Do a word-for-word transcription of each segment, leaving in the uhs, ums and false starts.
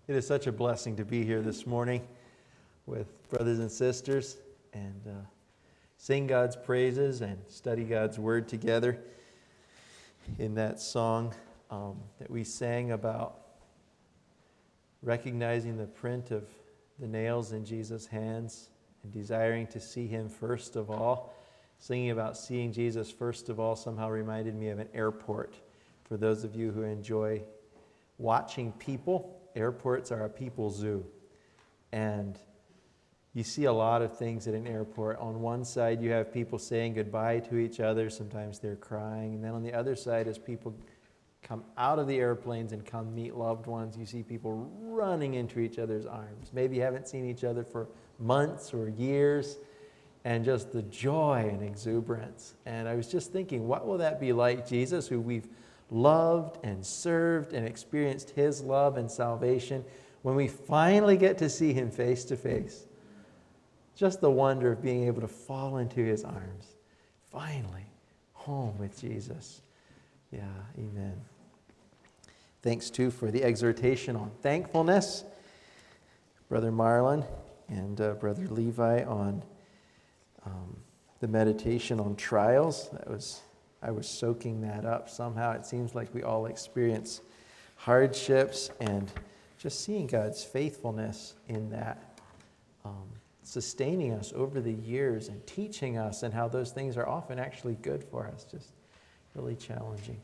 It is such a blessing to be here this morning with brothers and sisters and uh, sing God's praises and study God's Word together. In that song um, that we sang about recognizing the print of the nails in Jesus' hands and desiring to see Him first of all, singing about seeing Jesus first of all somehow reminded me of an airport. For those of you who enjoy watching people, airports are a people zoo. And you see a lot of things at an airport. On one side, you have people saying goodbye to each other. Sometimes they're crying. And then on the other side, as people come out of the airplanes and come meet loved ones, you see people running into each other's arms. Maybe you haven't seen each other for months or years. And just the joy and exuberance. And I was just thinking, what will that be like? Jesus, who we've loved and served and experienced His love and salvation, when we finally get to see Him face to face. Just the wonder of being able to fall into His arms. Finally, home with Jesus. Yeah, amen. Thanks too for the exhortation on thankfulness. Brother Marlon and uh, Brother Levi on um, the meditation on trials. That was I was soaking that up. Somehow it seems like we all experience hardships, and just seeing God's faithfulness in that, um, sustaining us over the years and teaching us, and how those things are often actually good for us. Just really challenging.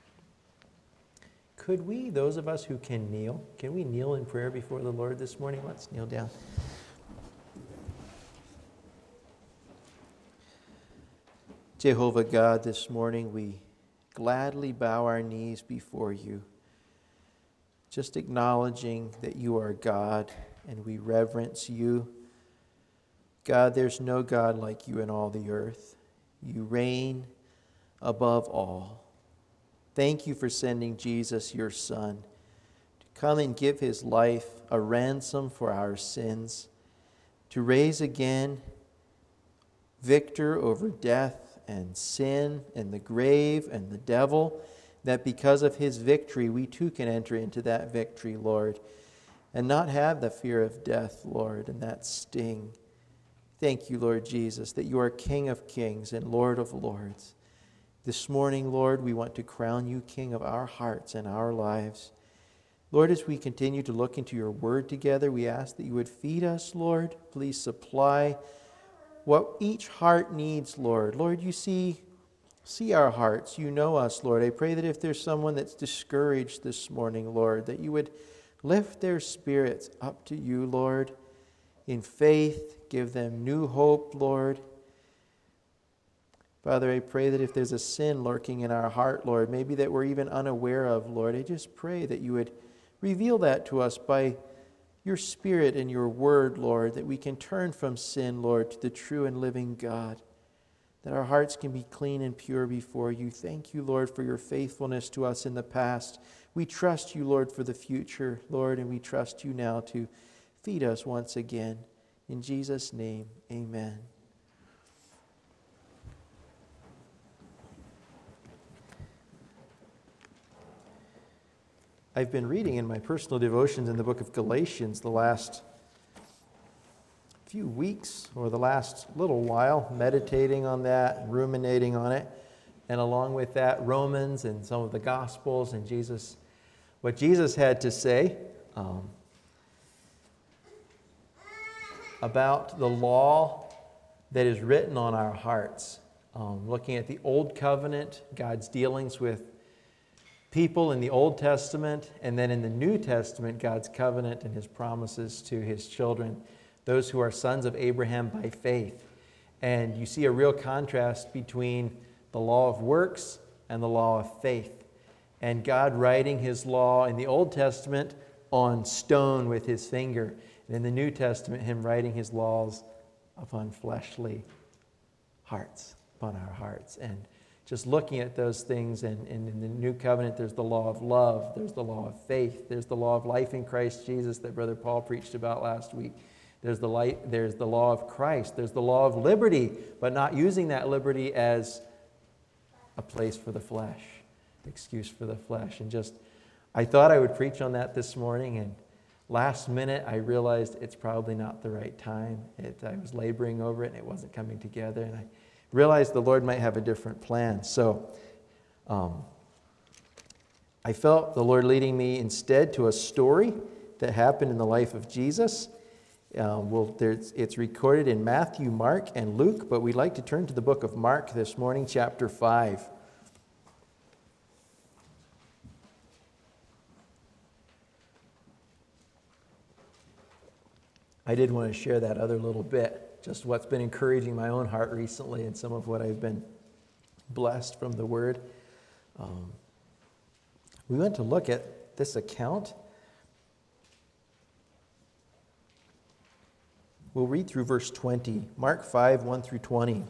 Could we, those of us who can kneel, can we kneel in prayer before the Lord this morning? Let's kneel down. Jehovah God, this morning we gladly bow our knees before you, just acknowledging that you are God and we reverence you. God, there's no God like you in all the earth. You reign above all. Thank you for sending Jesus, your Son, to come and give His life a ransom for our sins, to raise again victor over death and sin and the grave and the devil, that because of His victory we too can enter into that victory, Lord, and not have the fear of death, Lord, and that sting. Thank you, Lord Jesus, that you are King of kings and Lord of lords. This morning, Lord, we want to crown you King of our hearts and our lives. Lord, as we continue to look into your word together, we ask that you would feed us, Lord. Please supply what each heart needs, Lord. Lord, you see, see our hearts. You know us, Lord. I pray that if there's someone that's discouraged this morning, Lord, that you would lift their spirits up to you, Lord, in faith. Give them new hope, Lord. Father, I pray that if there's a sin lurking in our heart, Lord, maybe that we're even unaware of, Lord, I just pray that you would reveal that to us by your Spirit and your word, Lord, that we can turn from sin, Lord, to the true and living God, that our hearts can be clean and pure before you. Thank you, Lord, for your faithfulness to us in the past. We trust you, Lord, for the future, Lord, and we trust you now to feed us once again. In Jesus' name, amen. I've been reading in my personal devotions in the book of Galatians the last few weeks, or the last little while, meditating on that, ruminating on it, and along with that, Romans and some of the Gospels and Jesus, what Jesus had to say um, about the law that is written on our hearts. Um, looking at the Old Covenant, God's dealings with people in the Old Testament, and then in the New Testament, God's covenant and His promises to His children, those who are sons of Abraham by faith. And you see a real contrast between the law of works and the law of faith. And God writing His law in the Old Testament on stone with His finger, and in the New Testament, Him writing His laws upon fleshly hearts, upon our hearts. And just looking at those things, and, and in the New Covenant, there's the law of love, there's the law of faith, there's the law of life in Christ Jesus that Brother Paul preached about last week. There's the light, there's the law of Christ, there's the law of liberty, but not using that liberty as a place for the flesh, excuse for the flesh. And just, I thought I would preach on that this morning, and last minute, I realized it's probably not the right time. It, I was laboring over it, and it wasn't coming together. And I realized the Lord might have a different plan. So um, I felt the Lord leading me instead to a story that happened in the life of Jesus. Um, well, it's recorded in Matthew, Mark, and Luke, but we'd like to turn to the book of Mark this morning, chapter five. I did want to share that other little bit, just what's been encouraging my own heart recently and some of what I've been blessed from the Word. Um, we went to look at this account. We'll read through verse twenty, Mark five, one through twenty.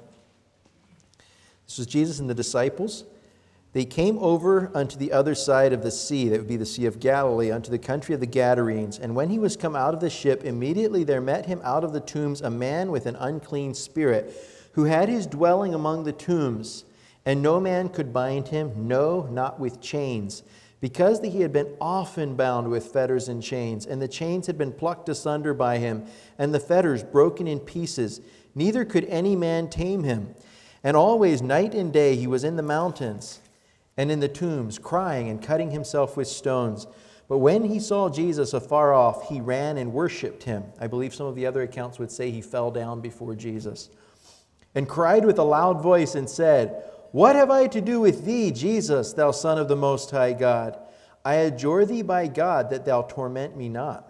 This was Jesus and the disciples. They came over unto the other side of the sea, that would be the Sea of Galilee, unto the country of the Gadarenes. And when he was come out of the ship, immediately there met him out of the tombs a man with an unclean spirit, who had his dwelling among the tombs. And no man could bind him, no, not with chains, because that he had been often bound with fetters and chains, and the chains had been plucked asunder by him, and the fetters broken in pieces. Neither could any man tame him. And always, night and day, he was in the mountains and in the tombs, crying and cutting himself with stones. But when he saw Jesus afar off, he ran and worshipped him. I believe some of the other accounts would say he fell down before Jesus, and cried with a loud voice and said, What have I to do with thee, Jesus, thou Son of the Most High God? I adjure thee by God that thou torment me not.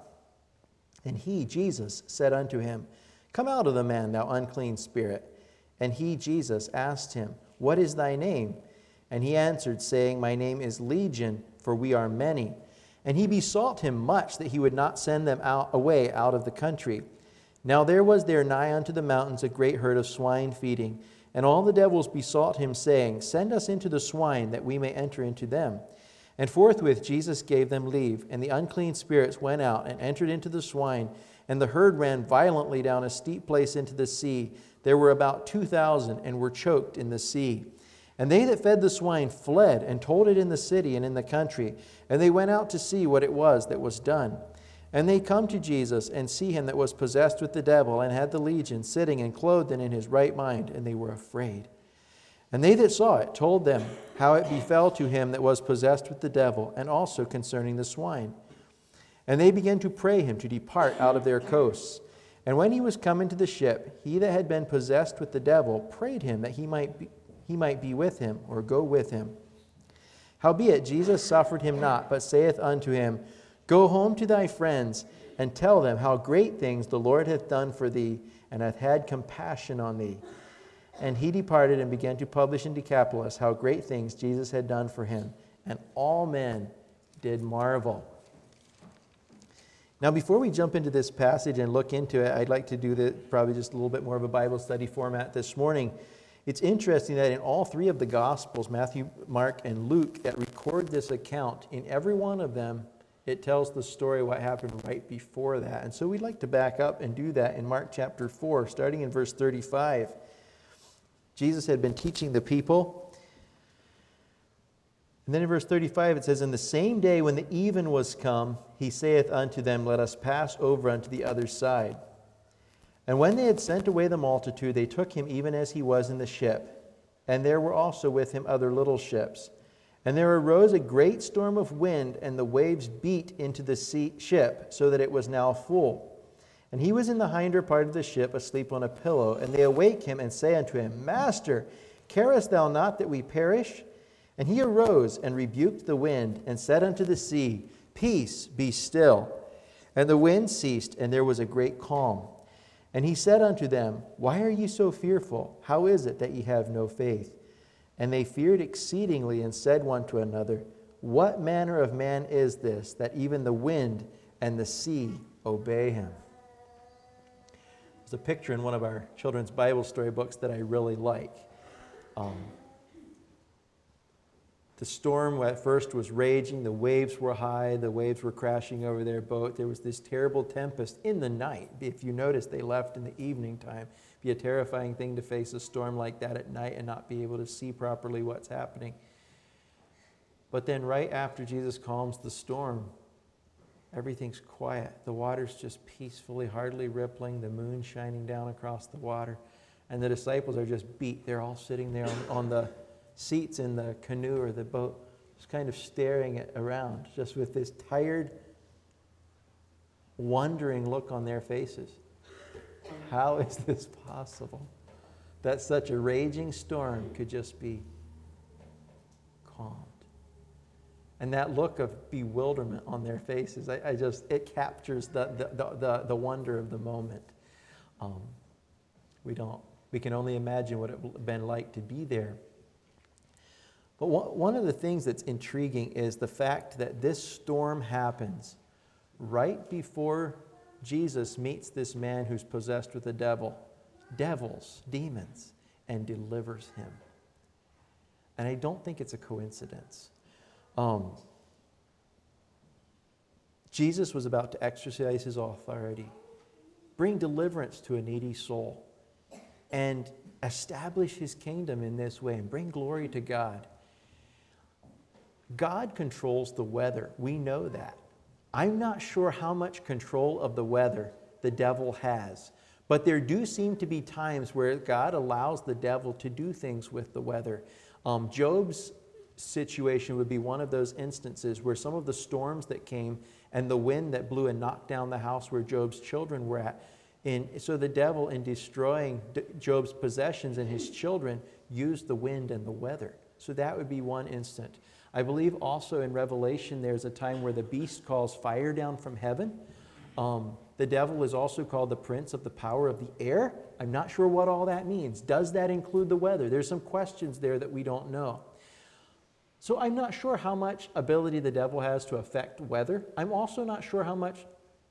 And he, Jesus, said unto him, Come out of the man, thou unclean spirit. And he, Jesus, asked him, What is thy name? And he answered, saying, My name is Legion, for we are many. And he besought him much that he would not send them out away out of the country. Now there was there nigh unto the mountains a great herd of swine feeding. And all the devils besought him, saying, Send us into the swine, that we may enter into them. And forthwith Jesus gave them leave. And the unclean spirits went out and entered into the swine. And the herd ran violently down a steep place into the sea. There were about two thousand, and were choked in the sea. And they that fed the swine fled, and told it in the city and in the country. And they went out to see what it was that was done. And they come to Jesus, and see him that was possessed with the devil, and had the legion, sitting and clothed and in his right mind, and they were afraid. And they that saw it told them how it befell to him that was possessed with the devil, and also concerning the swine. And they began to pray him to depart out of their coasts. And when he was come into the ship, he that had been possessed with the devil prayed him that he might be, he might be with him, or go with him. Howbeit Jesus suffered him not, but saith unto him, Go home to thy friends, and tell them how great things the Lord hath done for thee, and hath had compassion on thee. And he departed and began to publish in Decapolis how great things Jesus had done for him. And all men did marvel. Now, before we jump into this passage and look into it, I'd like to do the, probably just a little bit more of a Bible study format this morning. It's interesting that in all three of the Gospels, Matthew, Mark, and Luke, that record this account, in every one of them, it tells the story of what happened right before that. And so we'd like to back up and do that in Mark chapter four, starting in verse thirty-five. Jesus had been teaching the people. And then in verse thirty-five it says, And the same day when the even was come, he saith unto them, Let us pass over unto the other side. And when they had sent away the multitude, they took him even as he was in the ship. And there were also with him other little ships. And there arose a great storm of wind, and the waves beat into the sea, ship, so that it was now full. And he was in the hinder part of the ship, asleep on a pillow. And they awake him, and say unto him, Master, carest thou not that we perish? And he arose, and rebuked the wind, and said unto the sea, Peace, be still. And the wind ceased, and there was a great calm. And he said unto them, Why are ye so fearful? How is it that ye have no faith? And they feared exceedingly, and said one to another, What manner of man is this, that even the wind and the sea obey him? There's a picture in one of our children's Bible story books that I really like. Um, the storm at first was raging, the waves were high, the waves were crashing over their boat. There was this terrible tempest in the night. If you notice, they left in the evening time. It'd be a terrifying thing to face a storm like that at night and not be able to see properly what's happening. But then right after Jesus calms the storm, Everything's quiet. The water's just peacefully, hardly rippling, the moon shining down across the water. And the disciples are just beat. They're all sitting there on, on the seats in the canoe or the boat, just kind of staring at, around, just with this tired, wondering look on their faces. How is this possible? That such a raging storm could just be calmed. And that look of bewilderment on their faces, I, I just, it captures the, the, the, the wonder of the moment. Um, we don't, we can only imagine what it would have been like to be there. But one, one of the things that's intriguing is the fact that this storm happens right before Jesus meets this man who's possessed with a devil, devils, demons, and delivers him. And I don't think it's a coincidence. Um, Jesus was about to exercise his authority, bring deliverance to a needy soul, and establish his kingdom in this way and bring glory to God. God controls the weather. We know that. I'm not sure how much control of the weather the devil has, but there do seem to be times where God allows the devil to do things with the weather. Um, Job's situation would be one of those instances where some of the storms that came and the wind that blew and knocked down the house where Job's children were at. And so the devil, in destroying Job's possessions and his children, used the wind and the weather. So that would be one instant. I believe also in Revelation there's a time where the beast calls fire down from heaven. Um, the devil is also called the prince of the power of the air. I'm not sure what all that means. Does that include the weather? There's some questions there that we don't know. So I'm not sure how much ability the devil has to affect weather. I'm also not sure how much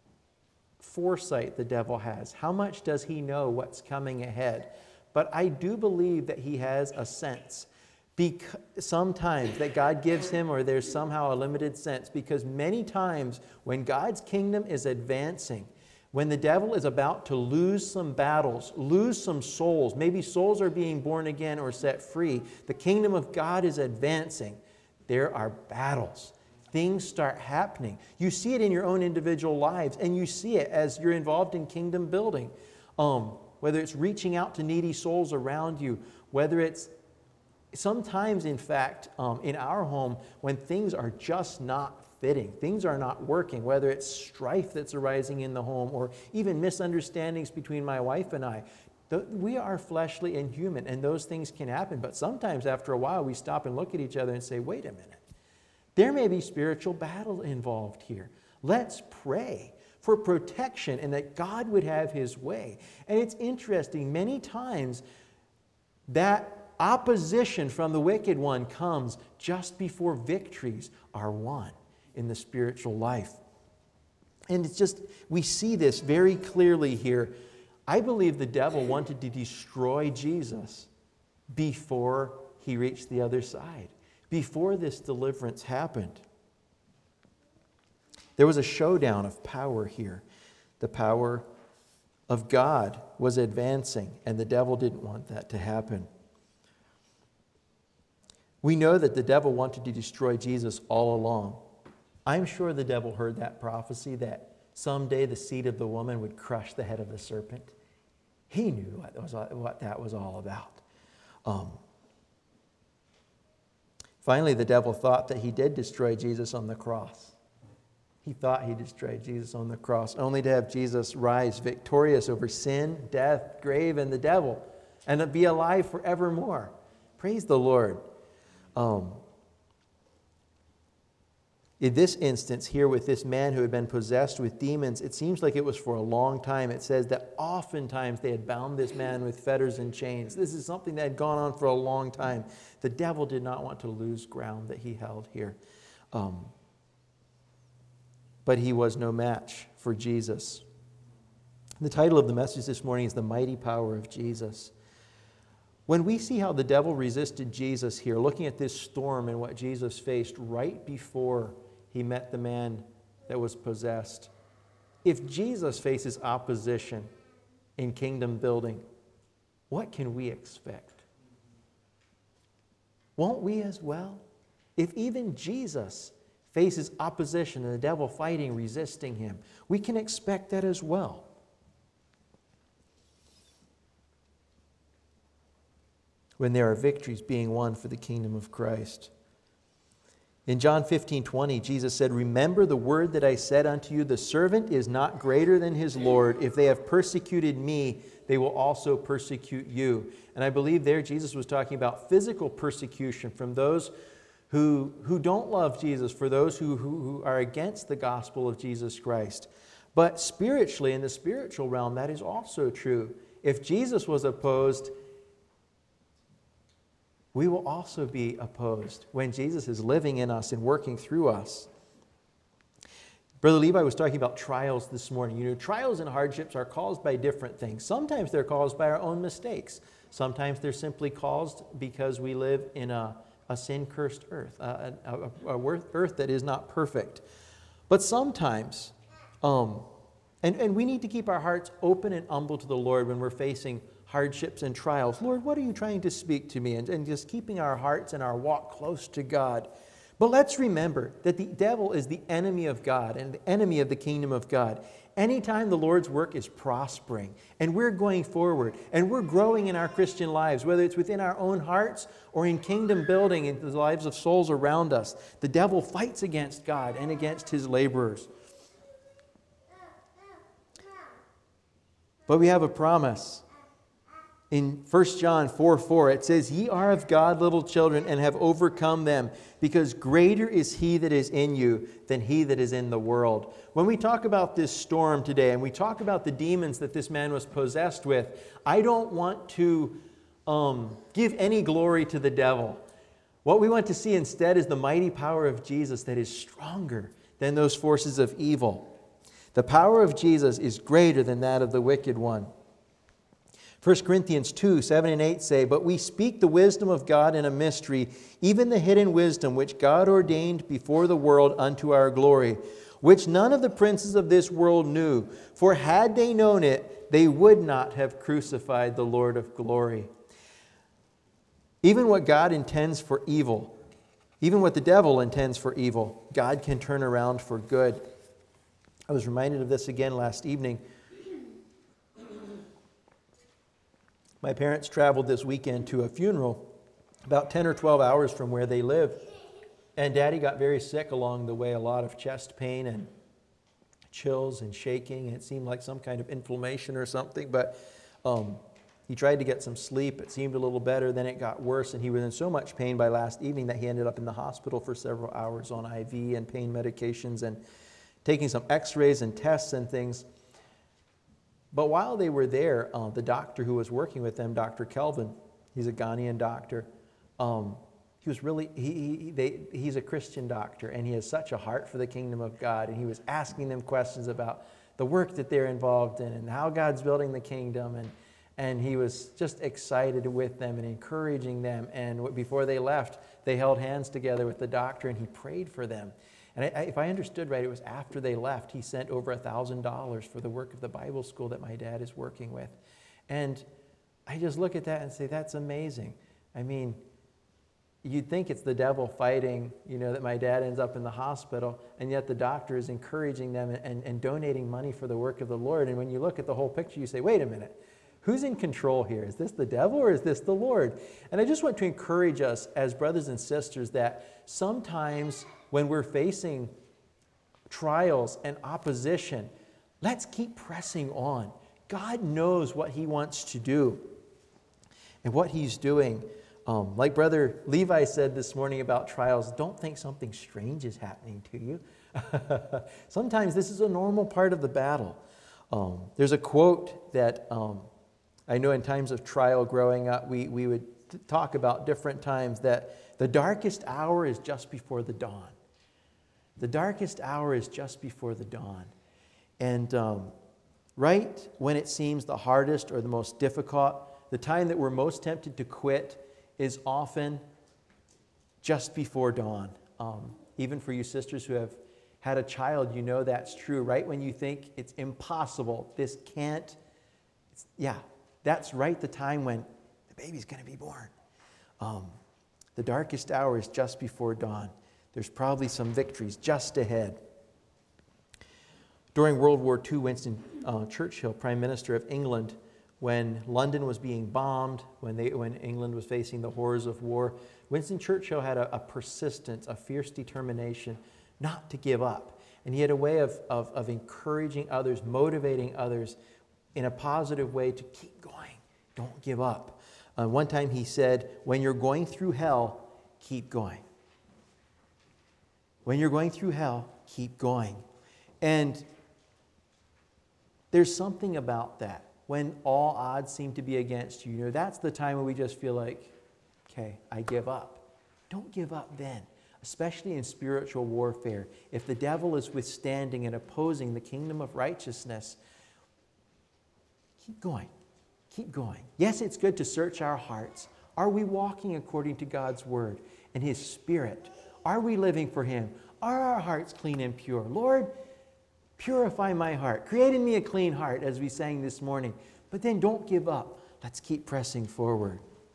foresight the devil has. How much does he know what's coming ahead? But I do believe that he has a sense. Because sometimes that God gives him, or there's somehow a limited sense, because many times when God's kingdom is advancing, when the devil is about to lose some battles, lose some souls, maybe souls are being born again or set free, the kingdom of God is advancing, there are battles. Things start happening. You see it in your own individual lives, and you see it as you're involved in kingdom building. Um, whether it's reaching out to needy souls around you, whether it's sometimes, in fact, um, in our home, when things are just not fitting, things are not working, whether it's strife that's arising in the home or even misunderstandings between my wife and I. The, we are fleshly and human, and those things can happen. But sometimes after a while, we stop and look at each other and say, wait a minute. There may be spiritual battle involved here. Let's pray for protection and that God would have his way. And it's interesting, many times that opposition from the wicked one comes just before victories are won in the spiritual life. And it's just, we see this very clearly here. I believe the devil wanted to destroy Jesus before he reached the other side, before this deliverance happened. There was a showdown of power here. The power of God was advancing, and the devil didn't want that to happen. We know that the devil wanted to destroy Jesus all along. I'm sure the devil heard that prophecy that someday the seed of the woman would crush the head of the serpent. He knew what, was, what that was all about. Um, finally, the devil thought that he did destroy Jesus on the cross. He thought he destroyed Jesus on the cross, only to have Jesus rise victorious over sin, death, grave, and the devil, and to be alive forevermore. Praise the Lord. Um, in this instance here with this man who had been possessed with demons, it seems like it was for a long time. It says that oftentimes they had bound this man with fetters and chains. This is something that had gone on for a long time. The devil did not want to lose ground that he held here. Um, but he was no match for Jesus. The title of the message this morning is The Mighty Power of Jesus. When we see how the devil resisted Jesus here, looking at this storm and what Jesus faced right before he met the man that was possessed, if Jesus faces opposition in kingdom building, what can we expect? Won't we as well? If even Jesus faces opposition and the devil fighting, resisting him, we can expect that as well. When there are victories being won for the kingdom of Christ. In John fifteen twenty, Jesus said, "Remember the word that I said unto you, the servant is not greater than his Lord. If they have persecuted me, they will also persecute you." And I believe there Jesus was talking about physical persecution from those who, who don't love Jesus, for those who, who, who are against the gospel of Jesus Christ. But spiritually, in the spiritual realm, that is also true. If Jesus was opposed, we will also be opposed when Jesus is living in us and working through us. Brother Levi was talking about trials this morning. You know, trials and hardships are caused by different things. Sometimes they're caused by our own mistakes. Sometimes they're simply caused because we live in a, a sin-cursed earth, a, a, a earth that is not perfect. But sometimes, um, and, and we need to keep our hearts open and humble to the Lord when we're facing hardships and trials. Lord, what are you trying to speak to me? And, and just keeping our hearts and our walk close to God. But let's remember that the devil is the enemy of God and the enemy of the kingdom of God. Anytime the Lord's work is prospering and we're going forward and we're growing in our Christian lives, whether it's within our own hearts or in kingdom building in the lives of souls around us, the devil fights against God and against his laborers. But we have a promise. In First John four four, it says, "Ye are of God, little children, and have overcome them, because greater is he that is in you than he that is in the world." When we talk about this storm today, and we talk about the demons that this man was possessed with, I don't want to um, give any glory to the devil. What we want to see instead is the mighty power of Jesus that is stronger than those forces of evil. The power of Jesus is greater than that of the wicked one. First Corinthians two, seven and eight say, "But we speak the wisdom of God in a mystery, even the hidden wisdom which God ordained before the world unto our glory, which none of the princes of this world knew. For had they known it, they would not have crucified the Lord of glory." Even what God intends for evil, even what the devil intends for evil, God can turn around for good. I was reminded of this again last evening. My parents traveled this weekend to a funeral about ten or twelve hours from where they live. And Daddy got very sick along the way, a lot of chest pain and chills and shaking. And it seemed like some kind of inflammation or something. But um, he tried to get some sleep. It seemed a little better. Then it got worse. And he was in so much pain by last evening that he ended up in the hospital for several hours on I V and pain medications and taking some x-rays and tests and things. But while they were there, uh, the doctor who was working with them, Doctor Kelvin, he's a Ghanaian doctor, um, he was really, he, he, they, he's a Christian doctor, and he has such a heart for the kingdom of God, and he was asking them questions about the work that they're involved in and how God's building the kingdom, and, and he was just excited with them and encouraging them, and before they left, they held hands together with the doctor, and he prayed for them. And I, if I understood right, it was after they left, he sent over one thousand dollars for the work of the Bible school that my dad is working with. And I just look at that and say, that's amazing. I mean, you'd think it's the devil fighting, you know, that my dad ends up in the hospital, and yet the doctor is encouraging them and, and donating money for the work of the Lord. And when you look at the whole picture, you say, wait a minute, who's in control here? Is this the devil or is this the Lord? And I just want to encourage us as brothers and sisters that sometimes when we're facing trials and opposition, let's keep pressing on. God knows what he wants to do and what he's doing. Um, like Brother Levi said this morning about trials, don't think something strange is happening to you. Sometimes this is a normal part of the battle. Um, there's a quote that um, I know in times of trial growing up, we, we would talk about different times that the darkest hour is just before the dawn. The darkest hour is just before the dawn. And um, right when it seems the hardest or the most difficult, the time that we're most tempted to quit is often just before dawn. Um, even for you sisters who have had a child, you know that's true. Right when you think it's impossible, this can't, it's, yeah, that's right the time when the baby's going to be born. Um, the darkest hour is just before dawn. There's probably some victories just ahead. During World War Two, Winston uh, Churchill, Prime Minister of England, when London was being bombed, when, they, when England was facing the horrors of war, Winston Churchill had a, a persistence, a fierce determination not to give up. And he had a way of, of, of encouraging others, motivating others in a positive way to keep going. Don't give up. Uh, one time he said, when you're going through hell, keep going. When you're going through hell, keep going. And there's something about that. When all odds seem to be against you, you know, that's the time when we just feel like, okay, I give up. Don't give up then, especially in spiritual warfare. If the devil is withstanding and opposing the kingdom of righteousness, keep going. Keep going. Yes, it's good to search our hearts. Are we walking according to God's word and his Spirit? Are we living for him? Are our hearts clean and pure? Lord, purify my heart. Create in me a clean heart, as we sang this morning. But then don't give up. Let's keep pressing forward.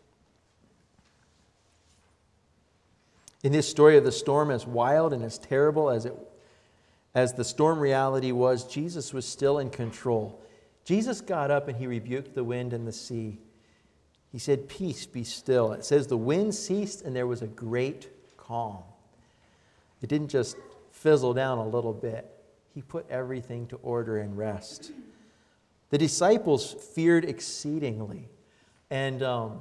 In this story of the storm, as wild and as terrible as it, as the storm reality was, Jesus was still in control. Jesus got up and he rebuked the wind and the sea. He said, "Peace, be still." It says the wind ceased and there was a great calm. It didn't just fizzle down a little bit. He put everything to order and rest. The disciples feared exceedingly. And um,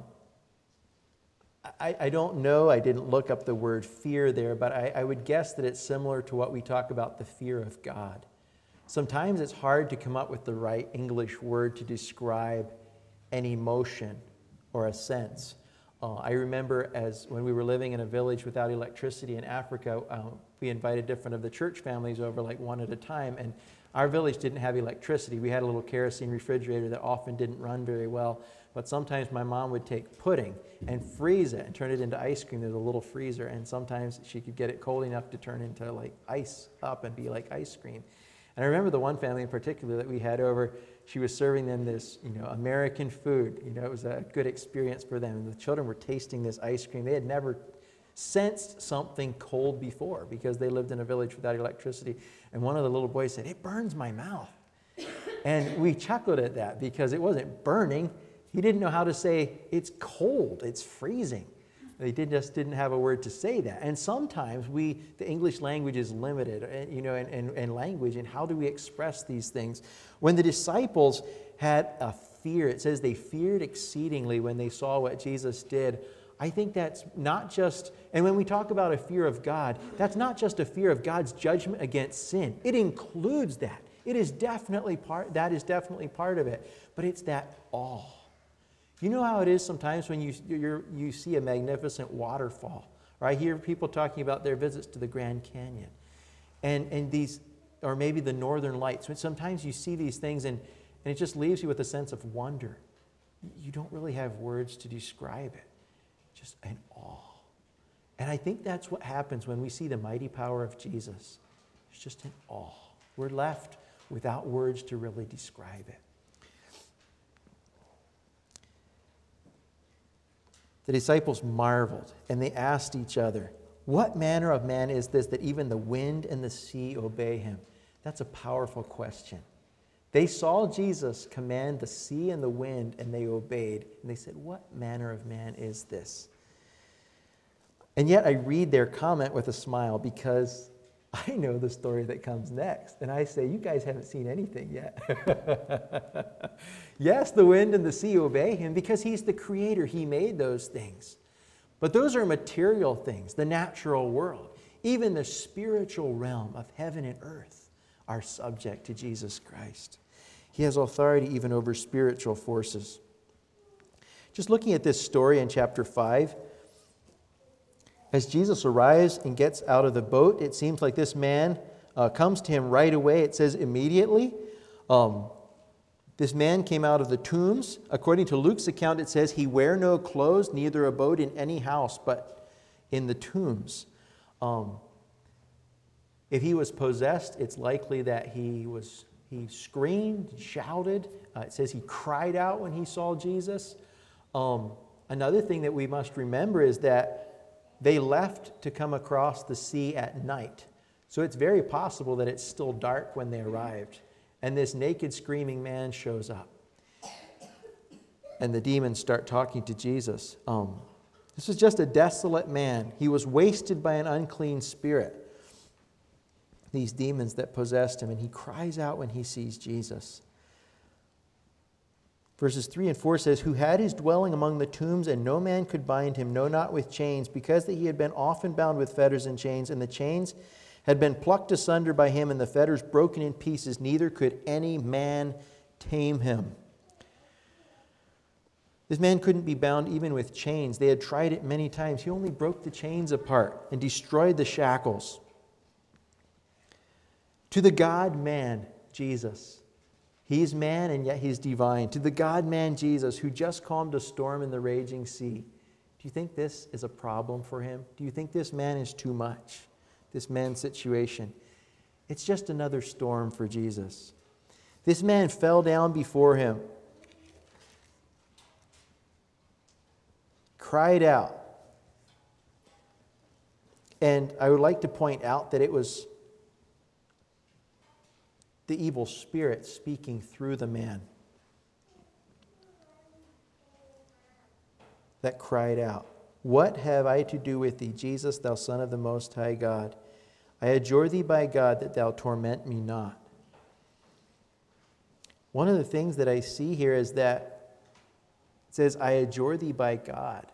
I, I don't know, I didn't look up the word fear there, but I, I would guess that it's similar to what we talk about, the fear of God. Sometimes it's hard to come up with the right English word to describe an emotion or a sense. Uh, I remember as when we were living in a village without electricity in Africa, uh, we invited different of the church families over like one at a time, and our village didn't have electricity. We had a little kerosene refrigerator that often didn't run very well, but sometimes my mom would take pudding and freeze it and turn it into ice cream. There's a little freezer, and sometimes she could get it cold enough to turn into like ice up and be like ice cream. And I remember the one family in particular that we had over, she was serving them this, you know, American food. You know, it was a good experience for them. And the children were tasting this ice cream. They had never sensed something cold before because they lived in a village without electricity. And one of the little boys said, "It burns my mouth." And we chuckled at that because it wasn't burning. He didn't know how to say, "It's cold, it's freezing." They did, just didn't have a word to say that. And sometimes we, the English language is limited, you know, and, and, and language, and how do we express these things? When the disciples had a fear, it says they feared exceedingly when they saw what Jesus did. I think that's not just, and when we talk about a fear of God, that's not just a fear of God's judgment against sin. It includes that. It is definitely part, that is definitely part of it. But it's that awe. You know how it is sometimes when you you're, you see a magnificent waterfall, or I hear people talking about their visits to the Grand Canyon, and and these, or maybe the Northern Lights. When sometimes you see these things and, and it just leaves you with a sense of wonder. You don't really have words to describe it, just an awe. And I think that's what happens when we see the mighty power of Jesus. It's just an awe. We're left without words to really describe it. The disciples marveled, and they asked each other, "What manner of man is this that even the wind and the sea obey him?" That's a powerful question. They saw Jesus command the sea and the wind, and they obeyed. And they said, "What manner of man is this?" And yet I read their comment with a smile because I know the story that comes next. And I say, you guys haven't seen anything yet. Yes, the wind and the sea obey him because he's the creator. He made those things. But those are material things, the natural world. Even the spiritual realm of heaven and earth are subject to Jesus Christ. He has authority even over spiritual forces. Just looking at this story in chapter five, as Jesus arrives and gets out of the boat, it seems like this man uh, comes to him right away. It says immediately. Um, this man came out of the tombs. According to Luke's account, it says he wear no clothes, neither abode in any house, but in the tombs. Um, if he was possessed, it's likely that he was he screamed, shouted. Uh, it says he cried out when he saw Jesus. Um, another thing that we must remember is that they left to come across the sea at night. So it's very possible that it's still dark when they arrived. And this naked, screaming man shows up. And the demons start talking to Jesus. Um, this was just a desolate man. He was wasted by an unclean spirit. These demons that possessed him. And he cries out when he sees Jesus. Verses three and four says, who had his dwelling among the tombs, and no man could bind him, no, not with chains, because that he had been often bound with fetters and chains, and the chains had been plucked asunder by him, and the fetters broken in pieces, neither could any man tame him. This man couldn't be bound even with chains. They had tried it many times. He only broke the chains apart and destroyed the shackles. To the God-man, Jesus. He's man and yet he's divine. To the God-man, Jesus, who just calmed a storm in the raging sea. Do you think this is a problem for him? Do you think this man is too much? This man's situation? It's just another storm for Jesus. This man fell down before him, cried out. And I would like to point out that it was the evil spirit speaking through the man that cried out, what have I to do with thee, Jesus, thou Son of the Most High God? I adjure thee by God that thou torment me not. One of the things that I see here is that it says, I adjure thee by God.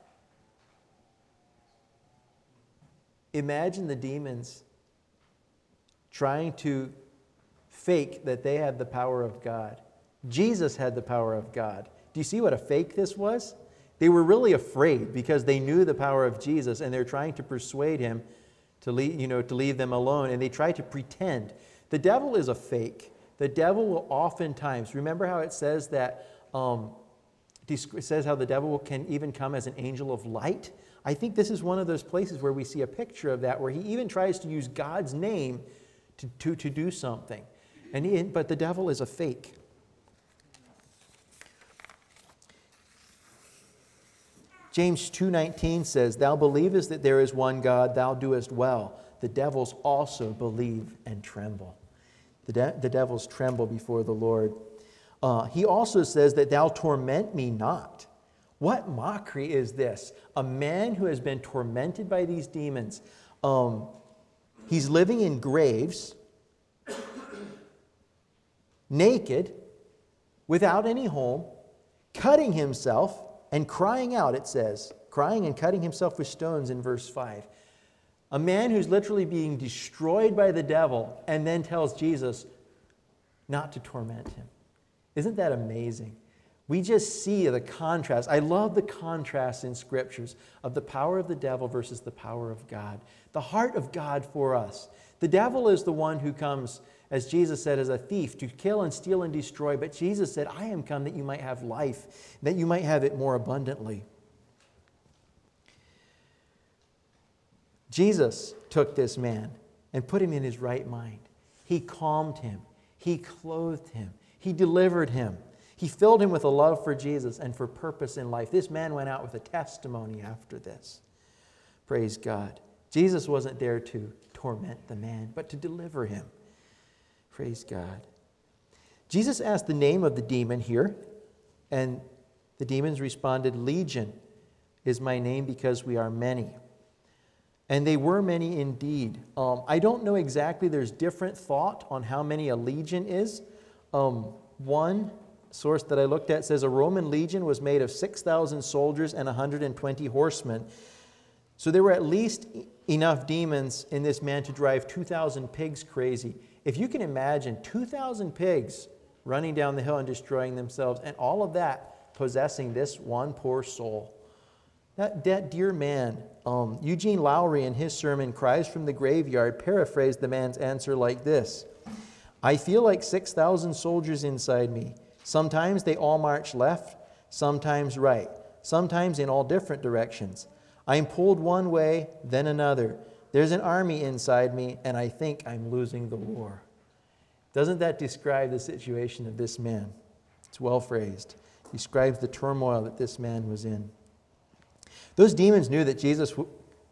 Imagine the demons trying to fake that they had the power of God. Jesus had the power of God. Do you see what a fake this was? They were really afraid because they knew the power of Jesus, and they're trying to persuade him to leave, you know, to leave them alone, and they try to pretend. The devil is a fake. The devil will oftentimes, remember how it says that, um, it says how the devil can even come as an angel of light? I think this is one of those places where we see a picture of that, where he even tries to use God's name to, to, to do something. And he, but the devil is a fake. James two nineteen says, thou believest that there is one God, thou doest well. The devils also believe and tremble. The, de- the devils tremble before the Lord. Uh, he also says that thou torment me not. What mockery is this? A man who has been tormented by these demons. Um, he's living in graves, naked, without any home, cutting himself and crying out, it says, crying and cutting himself with stones in verse five. A man who's literally being destroyed by the devil and then tells Jesus not to torment him. Isn't that amazing? We just see the contrast. I love the contrast in scriptures of the power of the devil versus the power of God. The heart of God for us. The devil is the one who comes, as Jesus said, as a thief to kill and steal and destroy. But Jesus said, I am come that you might have life, that you might have it more abundantly. Jesus took this man and put him in his right mind. He calmed him. He clothed him. He delivered him. He filled him with a love for Jesus and for purpose in life. This man went out with a testimony after this. Praise God. Jesus wasn't there to torment the man, but to deliver him. Praise God. Jesus asked the name of the demon here, and the demons responded, Legion is my name because we are many. And they were many indeed. Um, I don't know exactly. There's different thought on how many a legion is. Um, one source that I looked at says a Roman legion was made of six thousand soldiers and one hundred twenty horsemen. So there were at least enough demons in this man to drive two thousand pigs crazy. If you can imagine two thousand pigs running down the hill and destroying themselves, and all of that possessing this one poor soul. That, that dear man, um, Eugene Lowry in his sermon, Cries from the Graveyard, paraphrased the man's answer like this. I feel like six thousand soldiers inside me. Sometimes they all march left, sometimes right, sometimes in all different directions. I'm pulled one way, then another. There's an army inside me, and I think I'm losing the war. Doesn't that describe the situation of this man? It's well phrased. It describes the turmoil that this man was in. Those demons knew that Jesus w-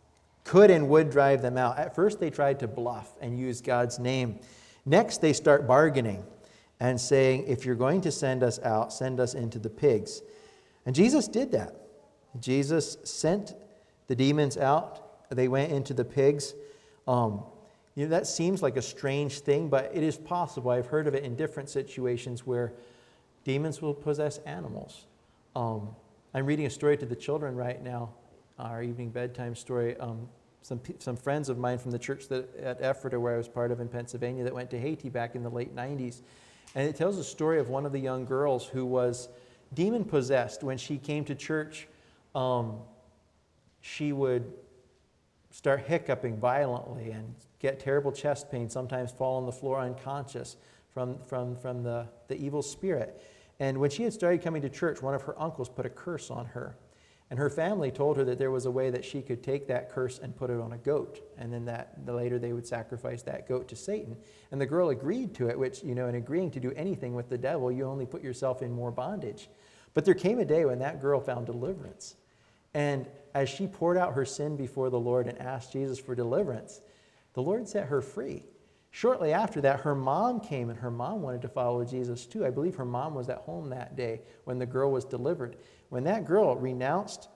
could and would drive them out. At first, they tried to bluff and use God's name. Next, they start bargaining and saying, if you're going to send us out, send us into the pigs. And Jesus did that. Jesus sent the demons out. They went into the pigs. Um, you know, that seems like a strange thing, but it is possible. I've heard of it in different situations where demons will possess animals. Um, I'm reading a story to the children right now, our evening bedtime story. Um, some some friends of mine from the church that at Ephrata, where I was part of in Pennsylvania, that went to Haiti back in the late nineties. And it tells a story of one of the young girls who was demon-possessed. When she came to church, um, she would start hiccuping violently and get terrible chest pain, sometimes fall on the floor unconscious from, from, from the, the evil spirit. And when she had started coming to church, one of her uncles put a curse on her. And her family told her that there was a way that she could take that curse and put it on a goat. And then that the later they would sacrifice that goat to Satan. And the girl agreed to it, which, you know, in agreeing to do anything with the devil, you only put yourself in more bondage. But there came a day when that girl found deliverance. And as she poured out her sin before the Lord and asked Jesus for deliverance, the Lord set her free. Shortly after that, her mom came, and her mom wanted to follow Jesus too. I believe her mom was at home that day when the girl was delivered. When that girl renounced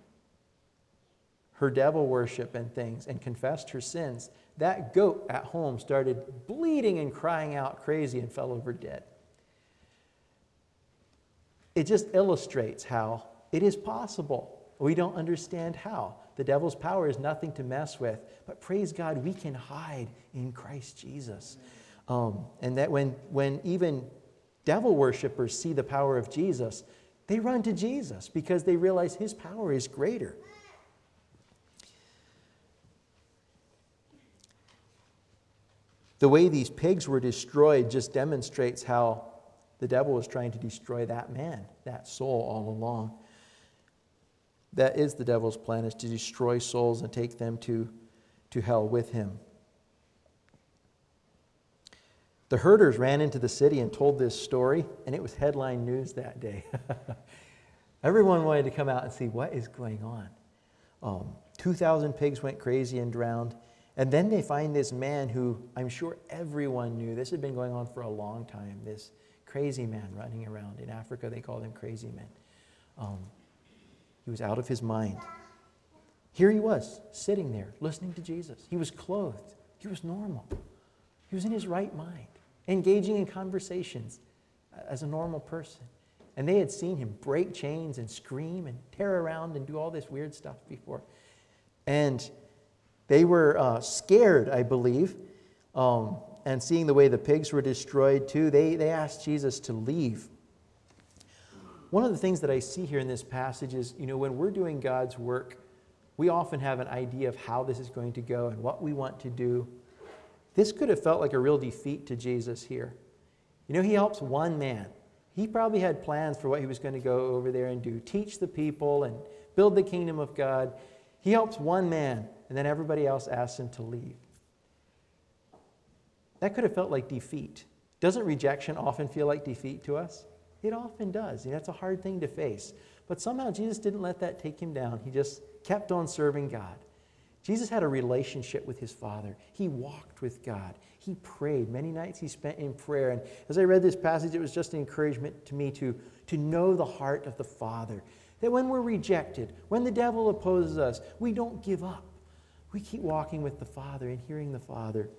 her devil worship and things and confessed her sins, that goat at home started bleeding and crying out crazy and fell over dead. It just illustrates how it is possible. We don't understand how. The devil's power is nothing to mess with. But praise God, we can hide in Christ Jesus. Um, and that when, when even devil worshipers see the power of Jesus, they run to Jesus because they realize his power is greater. The way these pigs were destroyed just demonstrates how the devil was trying to destroy that man, that soul all along. That is the devil's plan, is to destroy souls and take them to, to hell with him. The herders ran into the city and told this story, and it was headline news that day. Everyone wanted to come out and see what is going on. Um, two thousand pigs went crazy and drowned. And then they find this man who I'm sure everyone knew. This had been going on for a long time, this crazy man running around. In Africa, they called him crazy men. Um, he was out of his mind. Here he was, sitting there, listening to Jesus. He was clothed. He was normal. He was in his right mind, engaging in conversations as a normal person. And they had seen him break chains and scream and tear around and do all this weird stuff before. And they were uh, scared, I believe, um, and seeing the way the pigs were destroyed too, they, they asked Jesus to leave. One of the things that I see here in this passage is, you know, when we're doing God's work, we often have an idea of how this is going to go and what we want to do. This could have felt like a real defeat to Jesus here. You know, he helps one man. He probably had plans for what he was going to go over there and do, teach the people and build the kingdom of God. He helps one man, and then everybody else asks him to leave. That could have felt like defeat. Doesn't rejection often feel like defeat to us? It often does. You know, that's a hard thing to face. But somehow Jesus didn't let that take him down. He just kept on serving God. Jesus had a relationship with his Father. He walked with God. He prayed. Many nights he spent in prayer. And as I read this passage, it was just an encouragement to me to, to know the heart of the Father. That when we're rejected, when the devil opposes us, we don't give up. We keep walking with the Father and hearing the Father.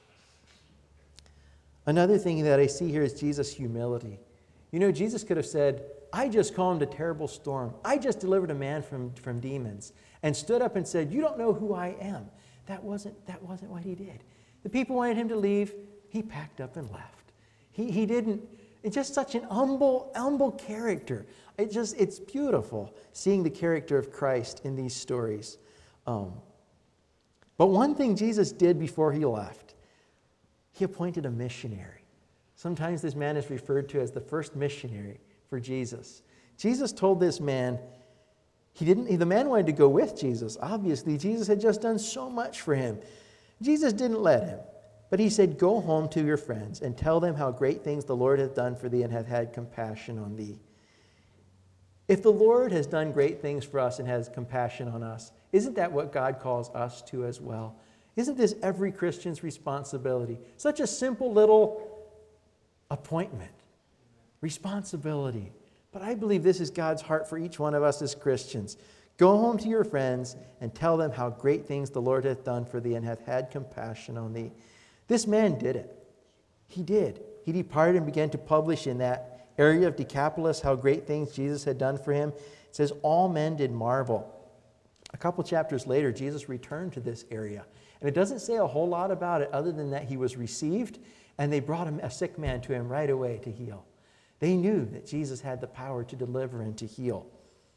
Another thing that I see here is Jesus' humility. You know, Jesus could have said, I just calmed a terrible storm. I just delivered a man from, from demons. And stood up and said, you don't know who I am. That wasn't, that wasn't what he did. The people wanted him to leave. He packed up and left. He, he didn't, it's just such an humble, humble character. It just, it's beautiful seeing the character of Christ in these stories. Um, but one thing Jesus did before he left, he appointed a missionary. Sometimes this man is referred to as the first missionary for Jesus. Jesus told this man, he didn't, the man wanted to go with Jesus. Obviously, Jesus had just done so much for him. Jesus didn't let him, but he said, go home to your friends and tell them how great things the Lord hath done for thee and hath had compassion on thee. If the Lord has done great things for us and has compassion on us, isn't that what God calls us to as well? Isn't this every Christian's responsibility? Such a simple little appointment, responsibility. But I believe this is God's heart for each one of us as Christians. Go home to your friends and tell them how great things the Lord hath done for thee and hath had compassion on thee. This man did it. He did. He departed and began to publish in that area of Decapolis how great things Jesus had done for him. It says, all men did marvel. A couple chapters later, Jesus returned to this area. And it doesn't say a whole lot about it other than that he was received and they brought him, a sick man to him right away to heal. They knew that Jesus had the power to deliver and to heal.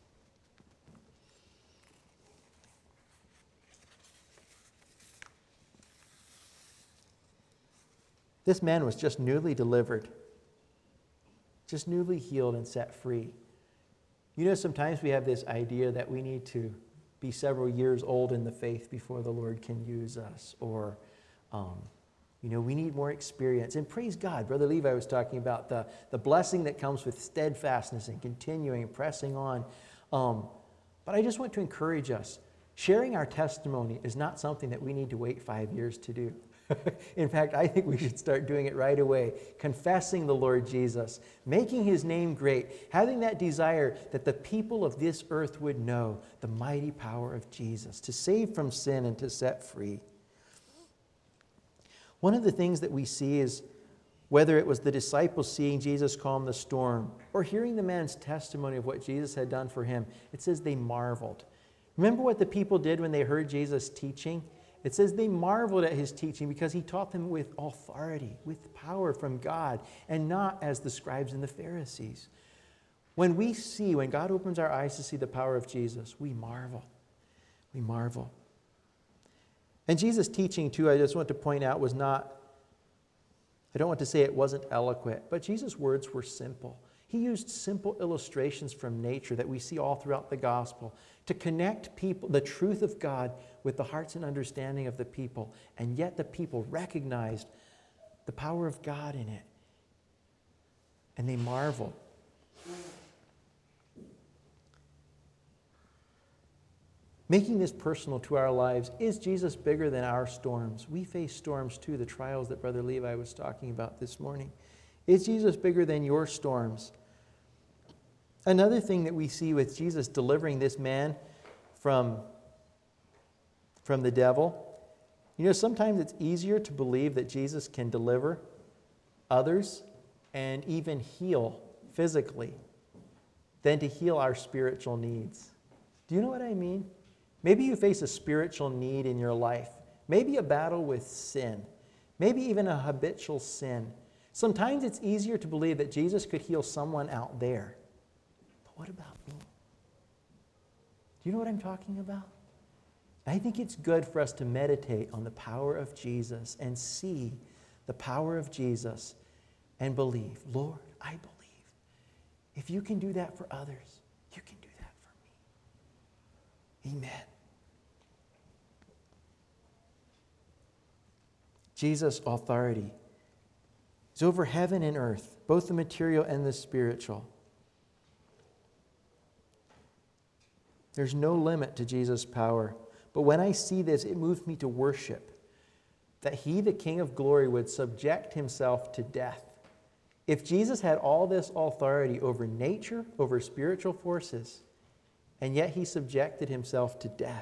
This man was just newly delivered, just newly healed and set free. You know, sometimes we have this idea that we need to be several years old in the faith before the Lord can use us, or, um, you know, we need more experience. And praise God, Brother Levi was talking about the, the blessing that comes with steadfastness and continuing and pressing on. Um, but I just want to encourage us. Sharing our testimony is not something that we need to wait five years to do. In fact, I think we should start doing it right away, confessing the Lord Jesus, making his name great, having that desire that the people of this earth would know the mighty power of Jesus to save from sin and to set free. One of the things that we see is whether it was the disciples seeing Jesus calm the storm or hearing the man's testimony of what Jesus had done for him, it says they marveled. Remember what the people did when they heard Jesus teaching? It says they marveled at his teaching because he taught them with authority, with power from God, and not as the scribes and the Pharisees. When we see, when God opens our eyes to see the power of Jesus, we marvel. We marvel. And Jesus' teaching, too, I just want to point out, was not, I don't want to say it wasn't eloquent, but Jesus' words were simple. He used simple illustrations from nature that we see all throughout the gospel to connect people, the truth of God, with the hearts and understanding of the people. And yet the people recognized the power of God in it. And they marveled. Making this personal to our lives, is Jesus bigger than our storms? We face storms too, the trials that Brother Levi was talking about this morning. Is Jesus bigger than your storms? Another thing that we see with Jesus delivering this man from, from the devil, you know, sometimes it's easier to believe that Jesus can deliver others and even heal physically than to heal our spiritual needs. Do you know what I mean? Maybe you face a spiritual need in your life, maybe a battle with sin, maybe even a habitual sin. Sometimes it's easier to believe that Jesus could heal someone out there. But what about me? Do you know what I'm talking about? I think it's good for us to meditate on the power of Jesus and see the power of Jesus and believe, Lord, I believe. If you can do that for others, you can do that for me. Amen. Jesus' authority is over heaven and earth, both the material and the spiritual. There's no limit to Jesus' power. But when I see this, it moved me to worship, that he, the King of glory, would subject himself to death. If Jesus had all this authority over nature, over spiritual forces, and yet he subjected himself to death,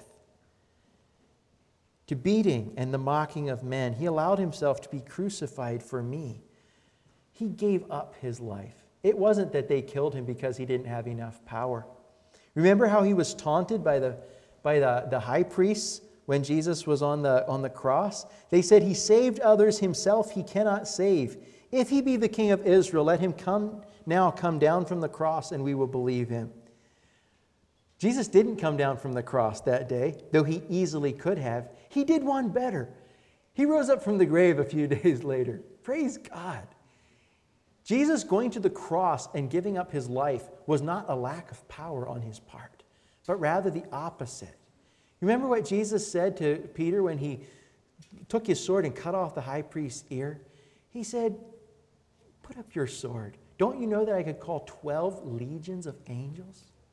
to beating and the mocking of men, he allowed himself to be crucified for me. He gave up his life. It wasn't that they killed him because he didn't have enough power. Remember how he was taunted by the, by the, the high priests when Jesus was on the, on the cross? They said, he saved others, himself he cannot save. If he be the King of Israel, let him come now come down from the cross and we will believe him. Jesus didn't come down from the cross that day, though he easily could have. He did one better. He rose up from the grave a few days later. Praise God. Jesus going to the cross and giving up his life was not a lack of power on his part, but rather the opposite. Remember what Jesus said to Peter when he took his sword and cut off the high priest's ear? He said, put up your sword. Don't you know that I could call twelve legions of angels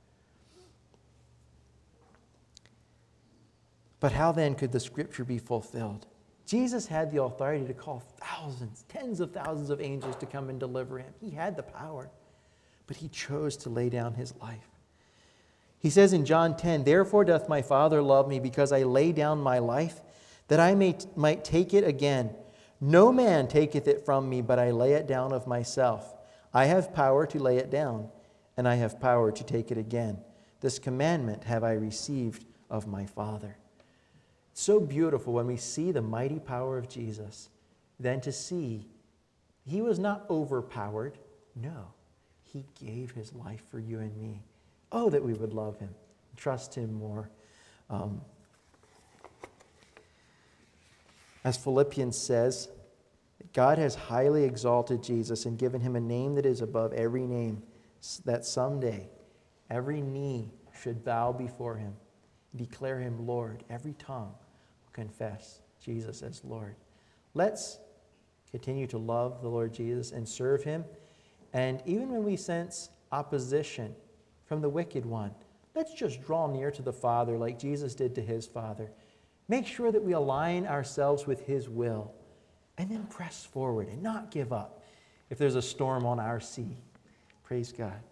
But how then could the scripture be fulfilled? Jesus had the authority to call thousands, tens of thousands of angels to come and deliver him. He had the power, but he chose to lay down his life. He says in John ten, "Therefore doth my Father love me, because I lay down my life, that I may might take it again. No man taketh it from me, but I lay it down of myself. I have power to lay it down, and I have power to take it again. This commandment have I received of my Father." It's so beautiful when we see the mighty power of Jesus, then to see he was not overpowered. No, he gave his life for you and me. Oh, that we would love him, trust him more. Um, as Philippians says, God has highly exalted Jesus and given him a name that is above every name, that someday every knee should bow before him, declare him Lord. Every tongue will confess Jesus as Lord. Let's continue to love the Lord Jesus and serve him. And even when we sense opposition from the wicked one, let's just draw near to the Father like Jesus did to his Father. Make sure that we align ourselves with his will, and then press forward and not give up if there's a storm on our sea. Praise God.